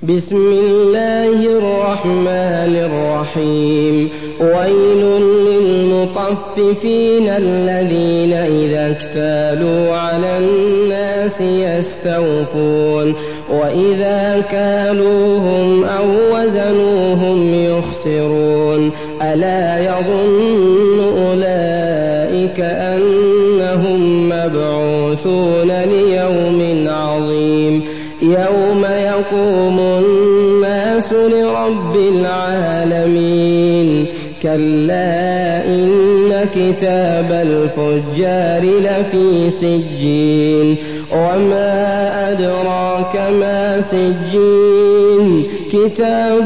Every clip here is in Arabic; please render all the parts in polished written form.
بسم الله الرحمن الرحيم ويل للمطففين الذين إذا اكتالوا على الناس يستوفون وإذا كالوهم أو وزنوهم يخسرون ألا يظن أولئك أنهم مبعوثون ليوم عظيم يوم يقوم الناس لرب العالمين كلا إن كتاب الفجار لفي سجين وما أدراك ما سجين كتاب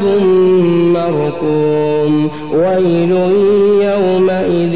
مرقوم ويل يومئذ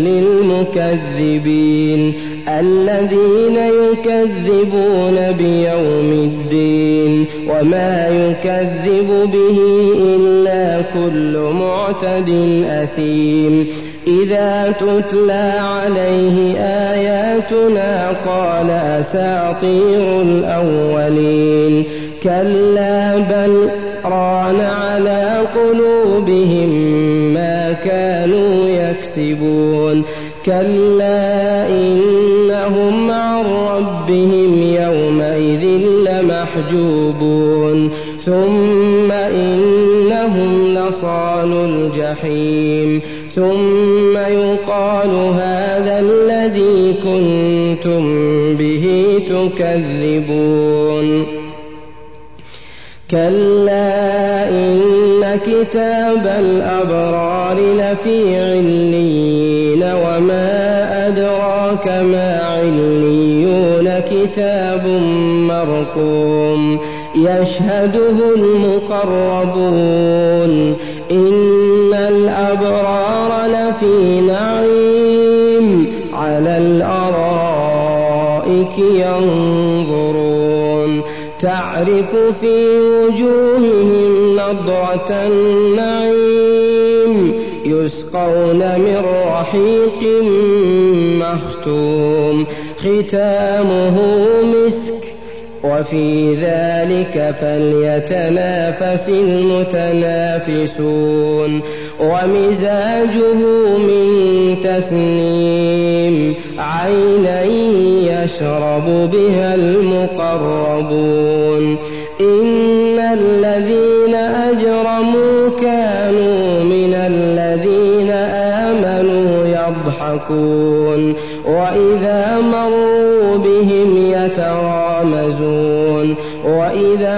للمكذبين الذين يكذبون بيوم الدين وما يكذب به إلا كل معتد أثيم إذا تتلى عليه آياتنا قال أساطير الأولين كلا بل ران على قلوبهم ما كانوا يكسبون كلا إنهم عن ربهم يومئذ لمحجوبون ثم إنهم لصالو الجحيم ثم يقال هذا الذي كنتم به تكذبون كلا إن كتاب الأبرار لفي عليين وما أدراك ما عليون كتاب مرقوم يشهده المقربون إن الأبرار لفي نعيم على الأرائك ينظرون تعرف في وجوههم نضرة النعيم يسقون من رحيق مختوم ختامه مسك وفي ذلك فليتنافس المتنافسون ومزاجه من تسنيم عينا يشرب بها المقربون إن الذين أجرموا كانوا من الذين آمنوا يضحكون وإذا مروا بهم يتغامزون وإذا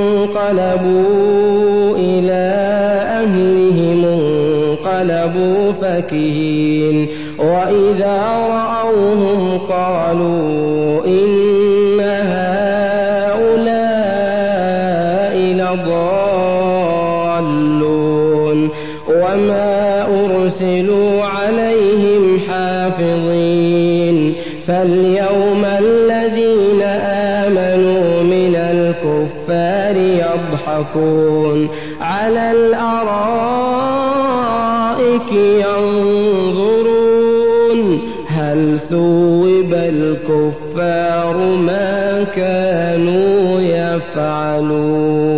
انقلبوا إلى أهلهم انقلبوا فكهين وإذا رأوهم قالوا إن هؤلاء لضالون وما أرسلوا عليهم حافظين فاليوم الذين آمنوا من الكفار يضحكون على الأرائك ينظرون هل ثوب الكفار ما كانوا يفعلون